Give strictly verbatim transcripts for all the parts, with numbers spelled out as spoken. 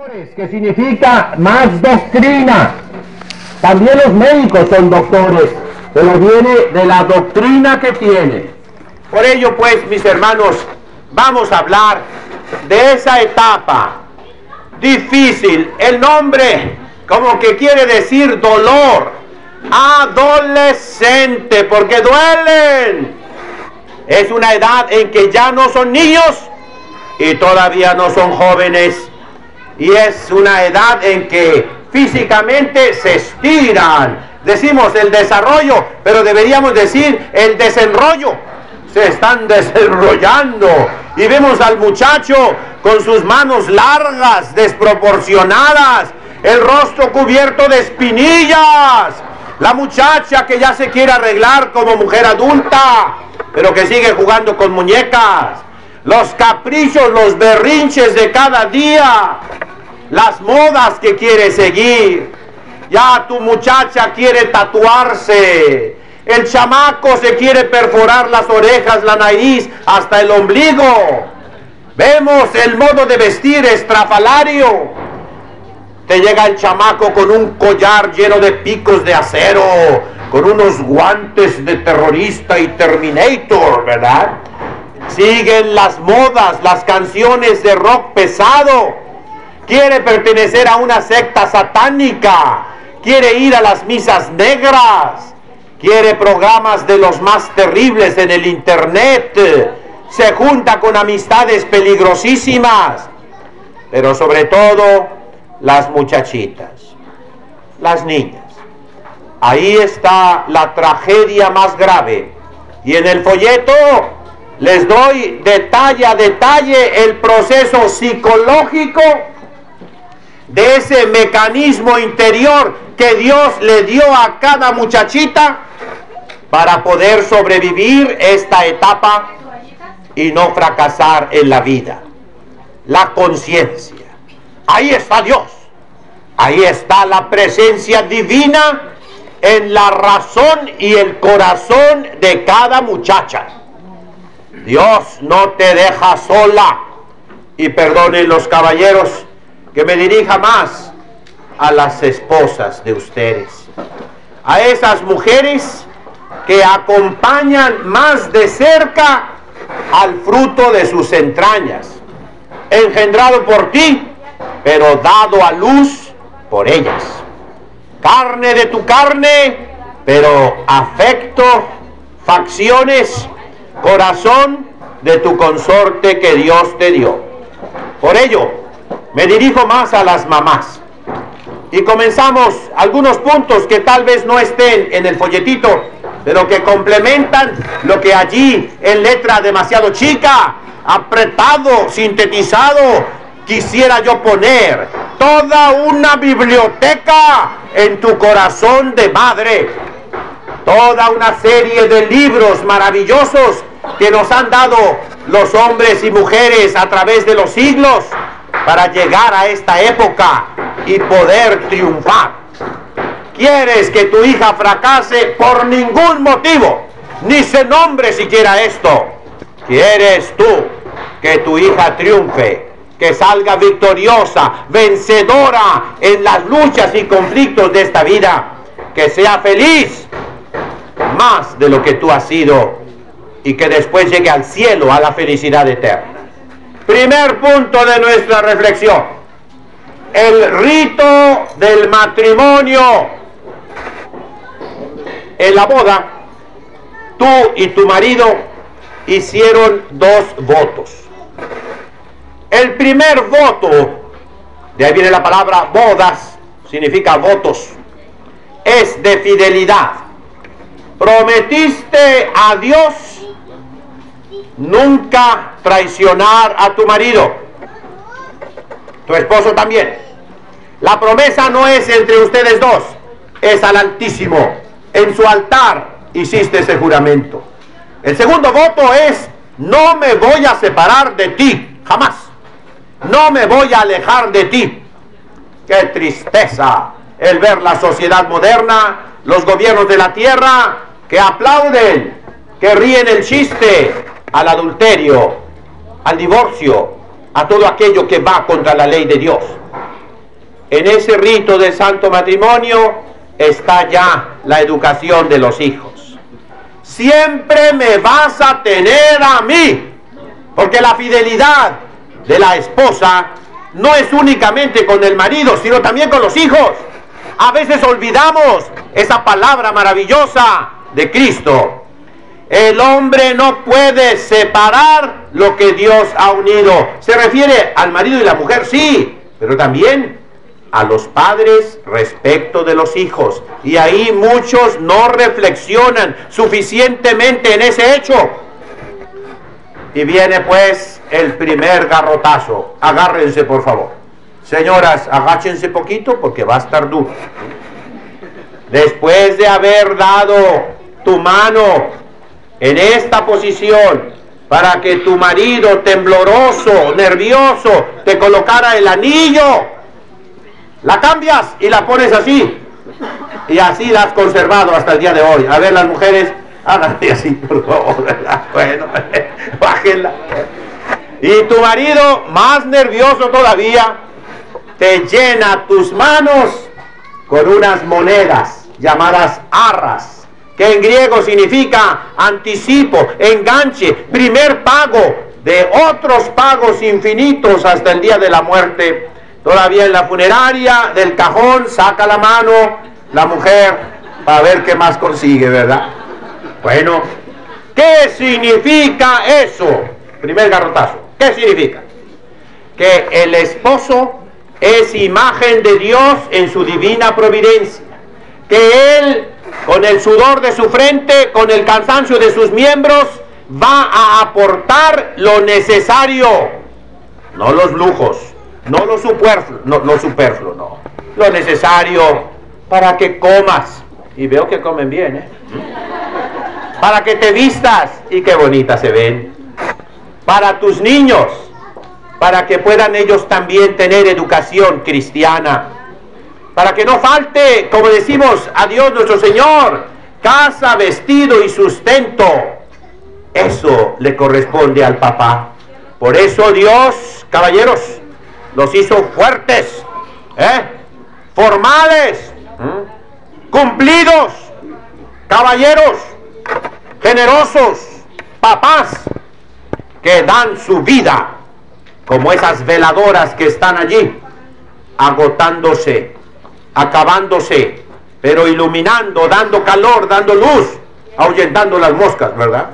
Que significa más doctrina. También los médicos son doctores, pero viene de la doctrina que tiene. Por ello, pues, mis hermanos, vamos a hablar de esa etapa difícil. El nombre como que quiere decir dolor, adolescente, porque duelen. Es una edad en que ya no son niños y todavía no son jóvenes. Y es una edad en que físicamente se estiran. Decimos el desarrollo, pero deberíamos decir el desenrollo. Se están desenrollando. Y vemos al muchacho con sus manos largas, desproporcionadas, el rostro cubierto de espinillas. La muchacha que ya se quiere arreglar como mujer adulta, pero que sigue jugando con muñecas. Los caprichos, los berrinches de cada día, las modas que quiere seguir. Ya tu muchacha quiere tatuarse, el chamaco se quiere perforar las orejas, la nariz, hasta el ombligo. Vemos el modo de vestir estrafalario. Te llega el chamaco con un collar lleno de picos de acero, con unos guantes de terrorista y Terminator, ¿verdad? Siguen las modas, las canciones de rock pesado. Quiere pertenecer a una secta satánica. Quiere ir a las misas negras. Quiere programas de los más terribles en el internet. Se junta con amistades peligrosísimas. Pero sobre todo, las muchachitas, las niñas. Ahí está la tragedia más grave. Y en el folleto les doy detalle a detalle el proceso psicológico de ese mecanismo interior que Dios le dio a cada muchachita para poder sobrevivir esta etapa y no fracasar en la vida. La conciencia. Ahí está Dios. Ahí está la presencia divina en la razón y el corazón de cada muchacha. Dios no te deja sola. Y perdonen los caballeros que me dirija más a las esposas de ustedes, a esas mujeres que acompañan más de cerca al fruto de sus entrañas, engendrado por ti, pero dado a luz por ellas. Carne de tu carne, pero afecto, facciones, corazón de tu consorte que Dios te dio. Por ello, me dirijo más a las mamás. Y comenzamos algunos puntos que tal vez no estén en el folletito, pero que complementan lo que allí en letra demasiado chica, apretado, sintetizado, quisiera yo poner. Toda una biblioteca en tu corazón de madre. Toda una serie de libros maravillosos que nos han dado los hombres y mujeres a través de los siglos para llegar a esta época y poder triunfar. ¿Quieres que tu hija fracase? Por ningún motivo, ni se nombre siquiera esto. ¿Quieres tú que tu hija triunfe, que salga victoriosa, vencedora en las luchas y conflictos de esta vida, que sea feliz más de lo que tú has sido y que después llegue al cielo, a la felicidad eterna? Primer punto de nuestra reflexión: el rito del matrimonio. En la boda, tú y tu marido hicieron dos votos. El primer voto, de ahí viene la palabra bodas, significa votos, es de fidelidad. Prometiste a Dios nunca traicionar a tu marido, tu esposo también. La promesa no es entre ustedes dos, es al Altísimo. En su altar hiciste ese juramento. El segundo voto es: no me voy a separar de ti, jamás. No me voy a alejar de ti. Qué tristeza el ver la sociedad moderna, los gobiernos de la tierra que aplauden, que ríen el chiste al adulterio, al divorcio, a todo aquello que va contra la ley de Dios. en ese rito del santo matrimonio está ya la educación de los hijos. Siempre me vas a tener a mí, porque la fidelidad de la esposa no es únicamente con el marido, sino también con los hijos. A veces olvidamos esa palabra maravillosa de Cristo. El hombre no puede separar lo que Dios ha unido. Se refiere al marido y la mujer, sí, pero también a los padres respecto de los hijos. Y ahí muchos no reflexionan suficientemente en ese hecho. Y viene pues el primer garrotazo. Agárrense, por favor. Señoras, agáchense poquito porque va a estar duro. Después de haber dado tu mano en esta posición para que tu marido tembloroso, nervioso, te colocara el anillo, la cambias y la pones así. Y así la has conservado hasta el día de hoy. A ver, las mujeres, háganle así, por favor. Bueno, bájenla. Y tu marido, más nervioso todavía, te llena tus manos con unas monedas llamadas arras, que en griego significa anticipo, enganche, primer pago de otros pagos infinitos hasta el día de la muerte. Todavía en la funeraria, del cajón, saca la mano la mujer para ver qué más consigue, ¿verdad? Bueno, ¿qué significa eso? Primer garrotazo. ¿Qué significa? Que el esposo es imagen de Dios en su divina providencia. Que Él, con el sudor de su frente, con el cansancio de sus miembros, va a aportar lo necesario, no los lujos, no lo superfluo, no, lo superfluo, no, lo necesario para que comas, y veo que comen bien, ¿eh? Para que te vistas, y qué bonitas se ven, para tus niños, para que puedan ellos también tener educación cristiana, para que no falte, como decimos a Dios nuestro Señor, casa, vestido y sustento. Eso le corresponde al papá. Por eso Dios, caballeros, los hizo fuertes, ¿eh? formales, ¿eh? cumplidos, caballeros, generosos, papás, que dan su vida, como esas veladoras que están allí, agotándose, acabándose, pero iluminando, dando calor, dando luz, ahuyentando las moscas, ¿verdad?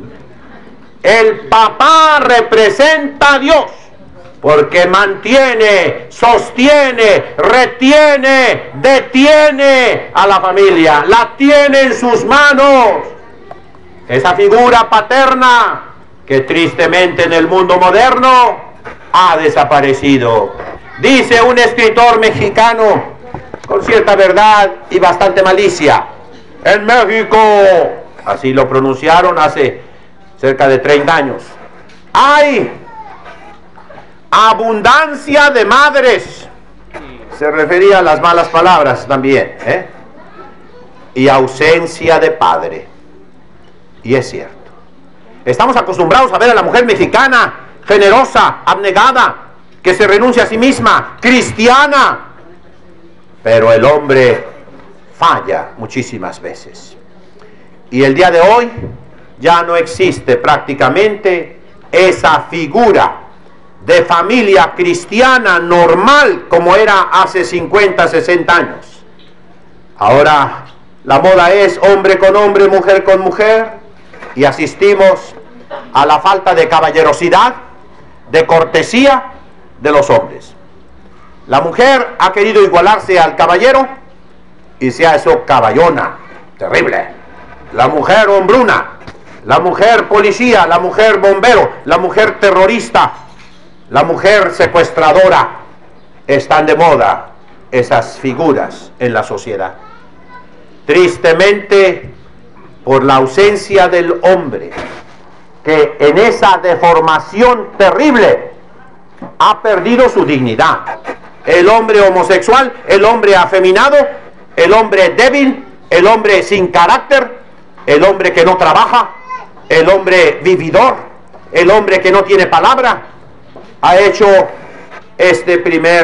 El papá representa a Dios, porque mantiene, sostiene, retiene, detiene a la familia, la tiene en sus manos. Esa figura paterna que tristemente en el mundo moderno ha desaparecido. Dice un escritor mexicano, con cierta verdad y bastante malicia, en México, así lo pronunciaron hace cerca de treinta años, hay abundancia de madres, se refería a las malas palabras también, ¿eh? y ausencia de padre. Y es cierto. Estamos acostumbrados a ver a la mujer mexicana generosa, abnegada, que se renuncia a sí misma, cristiana. Pero el hombre falla muchísimas veces. Y el día de hoy ya no existe prácticamente esa figura de familia cristiana normal como era hace cincuenta, sesenta años. Ahora la moda es hombre con hombre, mujer con mujer, y asistimos a la falta de caballerosidad, de cortesía de los hombres. La mujer ha querido igualarse al caballero y se ha hecho caballona, terrible. La mujer hombruna, la mujer policía, la mujer bombero, la mujer terrorista, la mujer secuestradora. Están de moda esas figuras en la sociedad. Tristemente, por la ausencia del hombre, que en esa deformación terrible ha perdido su dignidad. El hombre homosexual, el hombre afeminado, el hombre débil, el hombre sin carácter, el hombre que no trabaja, el hombre vividor, el hombre que no tiene palabra, ha hecho este primer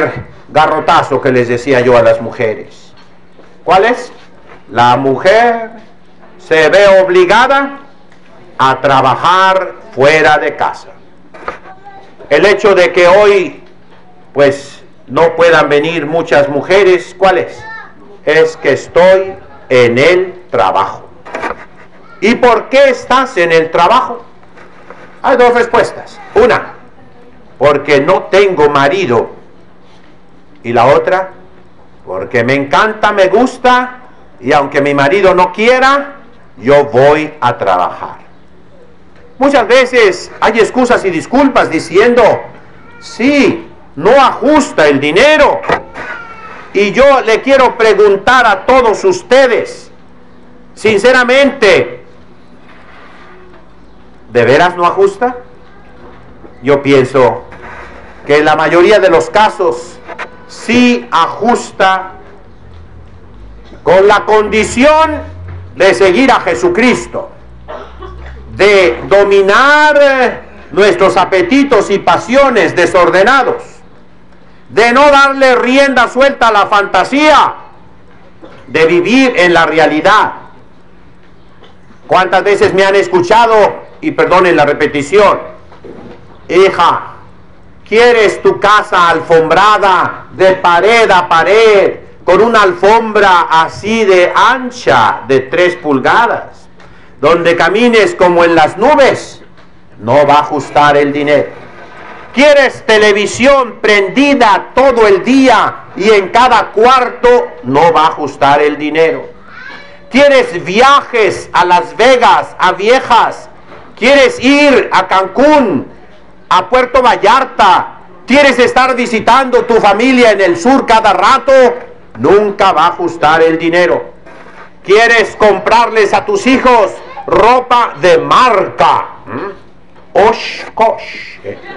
garrotazo que les decía yo a las mujeres. ¿Cuál es? La mujer se ve obligada a trabajar fuera de casa. El hecho de que hoy, pues, no puedan venir muchas mujeres, ¿cuál es? Es que estoy en el trabajo. ¿Y por qué estás en el trabajo? Hay dos respuestas. Una, porque no tengo marido. Y la otra, porque me encanta, me gusta, y aunque mi marido no quiera, yo voy a trabajar. Muchas veces hay excusas y disculpas diciendo, sí, no ajusta el dinero. Y yo le quiero preguntar a todos ustedes, sinceramente, ¿de veras no ajusta? Yo pienso que en la mayoría de los casos sí ajusta, con la condición de seguir a Jesucristo, de dominar nuestros apetitos y pasiones desordenados, de no darle rienda suelta a la fantasía, de vivir en la realidad. ¿Cuántas veces me han escuchado, y perdonen la repetición, hija, ¿quieres tu casa alfombrada de pared a pared, con una alfombra así de ancha, de tres pulgadas, donde camines como en las nubes? No va a ajustar el dinero. ¿Quieres televisión prendida todo el día y en cada cuarto? No va a ajustar el dinero. ¿Quieres viajes a Las Vegas, a Viejas? ¿Quieres ir a Cancún, a Puerto Vallarta? ¿Quieres estar visitando tu familia en el sur cada rato? Nunca va a ajustar el dinero. ¿Quieres comprarles a tus hijos ropa de marca? ¿Mm? Oshkosh.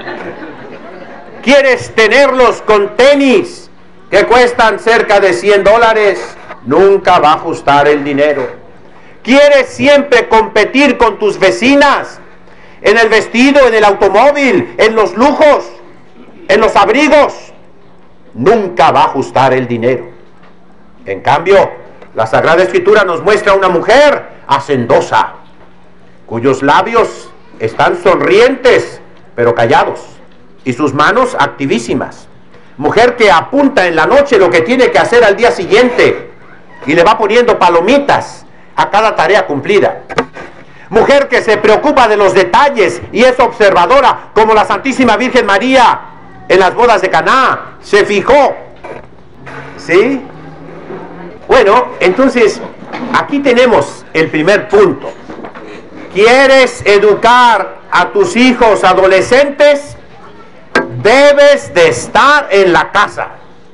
¿Quieres tenerlos con tenis que cuestan cerca de cien dólares? Nunca va a ajustar el dinero. ¿Quieres siempre competir con tus vecinas en el vestido, en el automóvil, en los lujos, en los abrigos? Nunca va a ajustar el dinero. En cambio, la Sagrada Escritura nos muestra a una mujer hacendosa, cuyos labios están sonrientes, pero callados, y sus manos activísimas. Mujer que apunta en la noche lo que tiene que hacer al día siguiente, y le va poniendo palomitas a cada tarea cumplida. Mujer que se preocupa de los detalles y es observadora, como la Santísima Virgen María en las bodas de Caná se fijó. ¿Sí? Bueno, entonces, aquí tenemos el primer punto. ¿Quieres educar a tus hijos adolescentes? Debes de estar en la casa.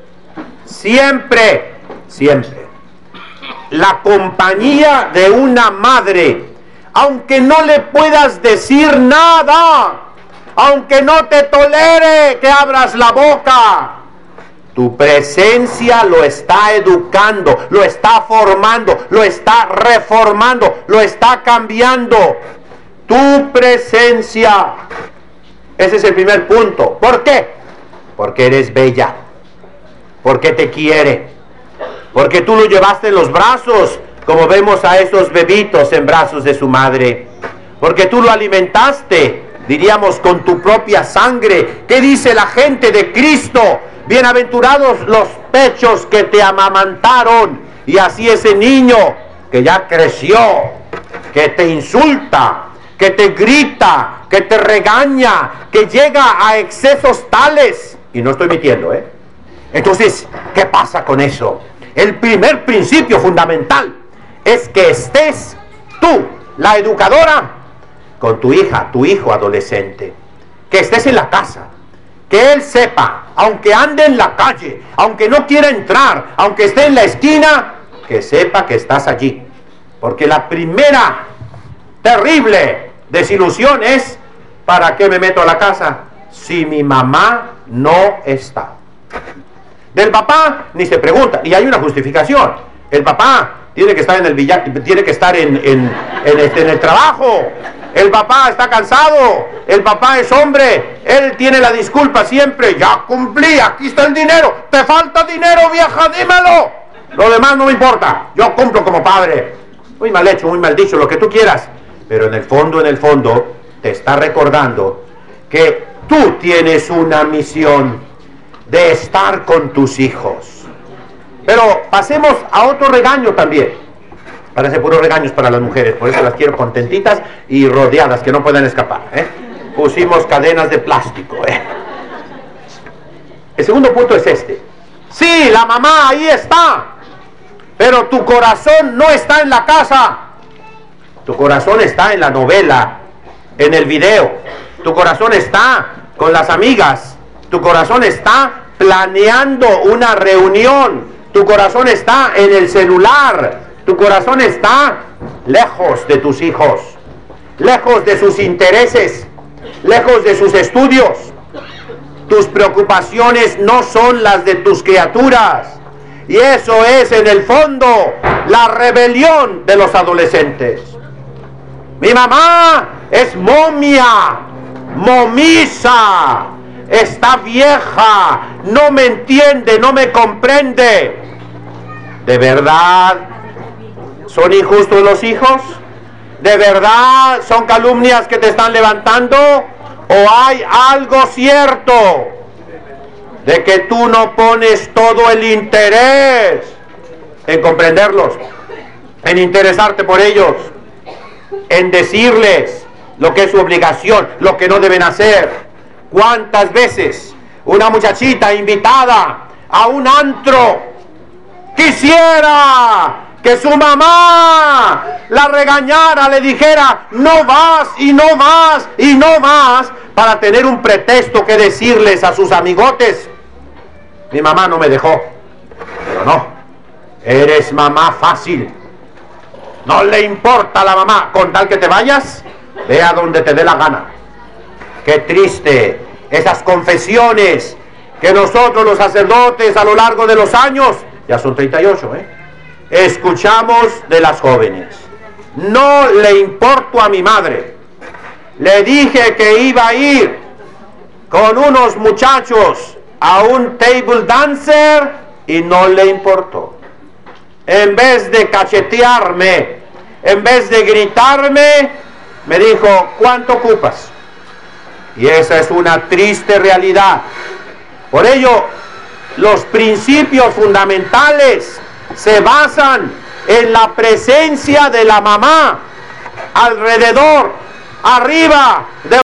Siempre, siempre. La compañía de una madre, aunque no le puedas decir nada, aunque no te tolere que abras la boca, tu presencia lo está educando, lo está formando, lo está reformando, lo está cambiando. Tu presencia. Ese es el primer punto. ¿Por qué? Porque eres bella, porque te quiere, porque tú lo llevaste en los brazos, como vemos a esos bebitos en brazos de su madre, porque tú lo alimentaste, diríamos, con tu propia sangre. ¿Qué dice la gente de Cristo? Bienaventurados los pechos que te amamantaron. Y así ese niño que ya creció, que te insulta, que te grita, que te regaña, que llega a excesos tales, y no estoy mintiendo, ¿eh? Entonces, ¿qué pasa con eso? El primer principio fundamental es que estés tú, la educadora, con tu hija, tu hijo adolescente, que estés en la casa, que él sepa, aunque ande en la calle, aunque no quiera entrar, aunque esté en la esquina, que sepa que estás allí. Porque la primera terrible desilusión es, ¿para qué me meto a la casa si mi mamá no está? Del papá ni se pregunta, y hay una justificación. El papá tiene que estar en el billar, tiene que estar en, en, en, este, en el trabajo, El papá está cansado, el papá es hombre, él tiene la disculpa siempre, ya cumplí, aquí está el dinero, te falta dinero, vieja, dímelo. Lo demás no me importa, yo cumplo como padre. Muy mal hecho, muy mal dicho, lo que tú quieras. Pero en el fondo, en el fondo, te está recordando que tú tienes una misión de estar con tus hijos. Pero pasemos a otro regaño también. Parece puros regaños para las mujeres, por eso las quiero contentitas y rodeadas, que no puedan escapar, ¿eh? Pusimos cadenas de plástico, ¿eh? El segundo punto es este. Sí, la mamá ahí está, pero tu corazón no está en la casa. Tu corazón está en la novela, en el video. Tu corazón está con las amigas. Tu corazón está planeando una reunión. Tu corazón está en el celular. Tu corazón está lejos de tus hijos, lejos de sus intereses, lejos de sus estudios. Tus preocupaciones no son las de tus criaturas. Y eso es, en el fondo, la rebelión de los adolescentes. Mi mamá es momia, momisa, está vieja, no me entiende, no me comprende. ¿De verdad son injustos los hijos? ¿De verdad son calumnias que te están levantando? ¿O hay algo cierto de que tú no pones todo el interés en comprenderlos, en interesarte por ellos, en decirles lo que es su obligación, lo que no deben hacer? ¿Cuántas veces una muchachita invitada a un antro quisiera que su mamá la regañara, le dijera no vas y no más y no más, para tener un pretexto que decirles a sus amigotes? Mi mamá no me dejó. Pero no, eres mamá fácil. No le importa a la mamá, con tal que te vayas, ve a donde te dé la gana. Qué triste esas confesiones que nosotros los sacerdotes a lo largo de los años, ya son treinta y ocho, ¿eh? escuchamos de las jóvenes. No le importo a mi madre. Le dije que iba a ir con unos muchachos a un table dancer y no le importó. En vez de cachetearme, en vez de gritarme, me dijo, ¿cuánto ocupas? Y esa es una triste realidad. Por ello, los principios fundamentales se basan en la presencia de la mamá alrededor, arriba, de